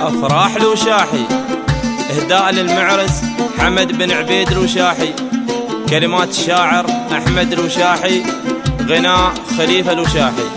أفراح الوشاحي، إهداء للمعرس حمد بن عبيد الوشاحي، كلمات الشاعر أحمد الوشاحي، غناء خليفة الوشاحي.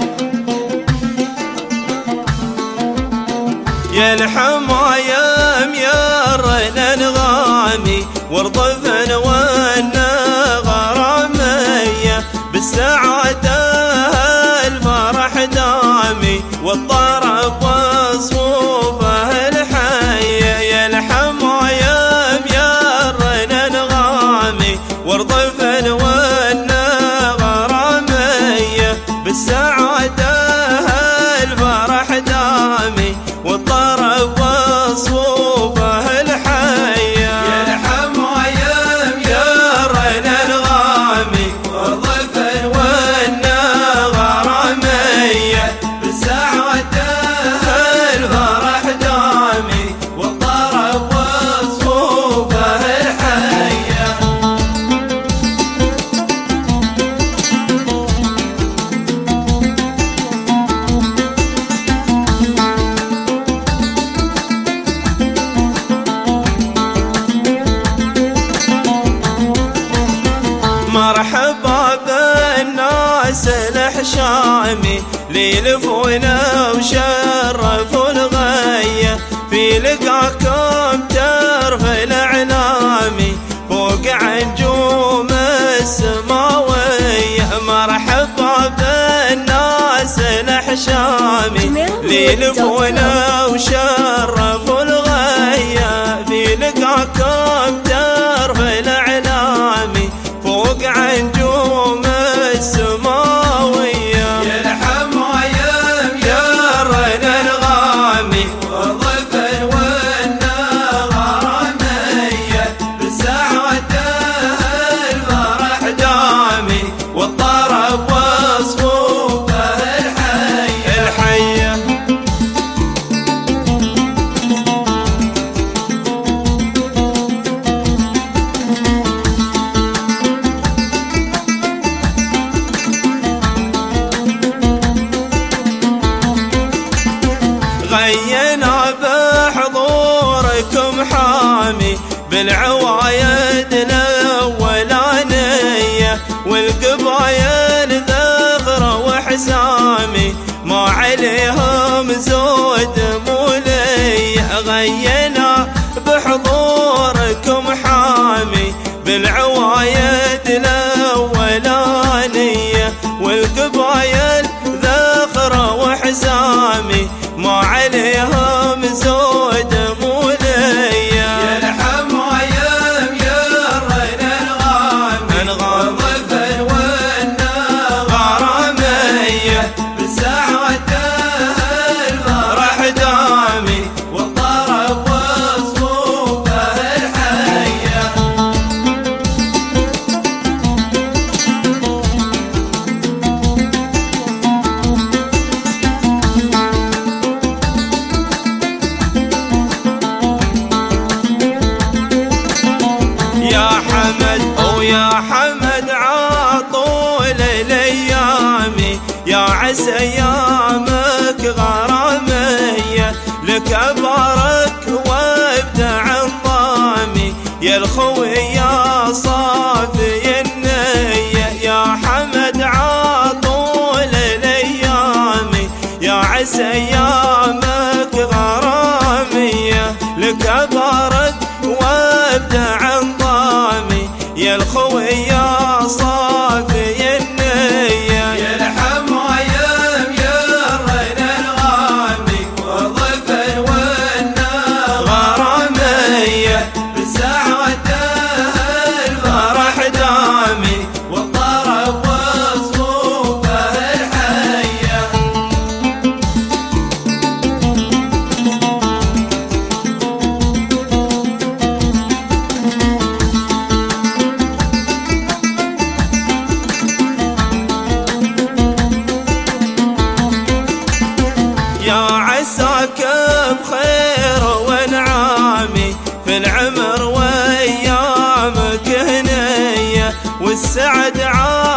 يا الحمايا ميرنا نغامي وارضفن وانا غرامية، بالسعادة الفرح دامي والطرب وصفوفه الحية. يا الحمايا ميرنا نغامي وارضفن وانا غرامية، بالسعادة الفرح دامي والطرب وصفوفه الحية. يا الحمايا ميرنا نغامي وارضفن وانا غرامية، بالسعادة الفرح دامي والطرب وصفوفه الحية. مرحبا بالناس الحشامي ليلفونا وشرفوا الغية، في لقاكم ترفع الأعلامي فوق عنجوم السماوية. مرحبا بالناس الحشامي ليلفونا وشرفوا الغية، في لقاكم ترفع الأعلامي فوق عنجوم السماوية. يا الحمايا ميرنا نغامي وارضفن وانا غرامية، بالسعادة الفرح دامي والطرب وصفوفه الحية. غينا بحضوركم حامي بالعوايد الأولانية، والقبايل ذخرة وحسامي ما عليهم زود مولية. غينا بحضوركم حامي بالعوايد الأولانية، والقبايل ذخرة وحسامي ما عليهم زود مولية. يا الحمايا ميرنا نغامي وارضفن وانا غرامية، بالسعادة الفرح دامي والطرب وصفوفه الحية. يا حمد يا حمد عطول الايامي، يا عسى ايامك غرامية، لك ابارك وابدع انظامي يا الخوي يا صافي النية. يا حمد عطول الايامي، يا عسى ايامك غرامية، لك ابارك وابدع انظامي يا الخوي يا صافي النية. يا الحمايا ميرنا نغامي وارضفن وانا غرامية، بالسعادة الفرح دامي والطرب وصفوفه الحية. يا عساك بخير ونعامي في العمر وايامك هنية، والسعد